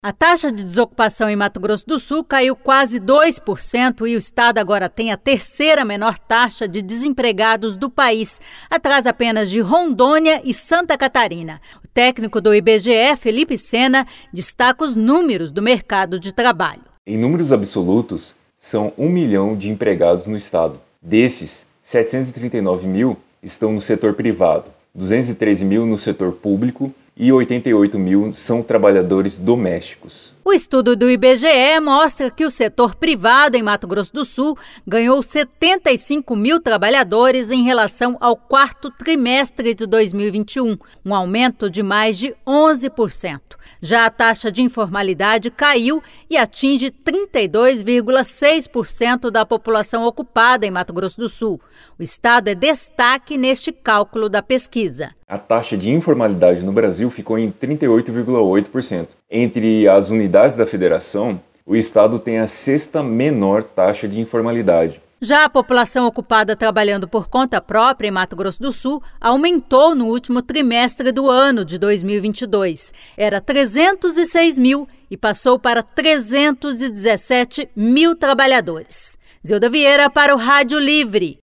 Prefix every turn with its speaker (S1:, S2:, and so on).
S1: A taxa de desocupação em Mato Grosso do Sul caiu quase 2% e o estado agora tem a terceira menor taxa de desempregados do país, atrás apenas de Rondônia e Santa Catarina. O técnico do IBGE, Felipe Sena, destaca os números do mercado de trabalho.
S2: Em números absolutos, são 1 milhão de empregados no estado. Desses, 739 mil estão no setor privado, 213 mil no setor público e 88 mil são trabalhadores domésticos.
S1: O estudo do IBGE mostra que o setor privado em Mato Grosso do Sul ganhou 75 mil trabalhadores em relação ao quarto trimestre de 2021, um aumento de mais de 11%. Já a taxa de informalidade caiu e atinge 32,6% da população ocupada em Mato Grosso do Sul. O estado é destaque neste cálculo da pesquisa.
S2: A taxa de informalidade no Brasil ficou em 38,8%. Entre as unidades da federação, o estado tem a sexta menor taxa de informalidade.
S1: Já a população ocupada trabalhando por conta própria em Mato Grosso do Sul aumentou no último trimestre do ano de 2022. Era 306 mil e passou para 317 mil trabalhadores. Zilda Vieira para o Rádio Livre.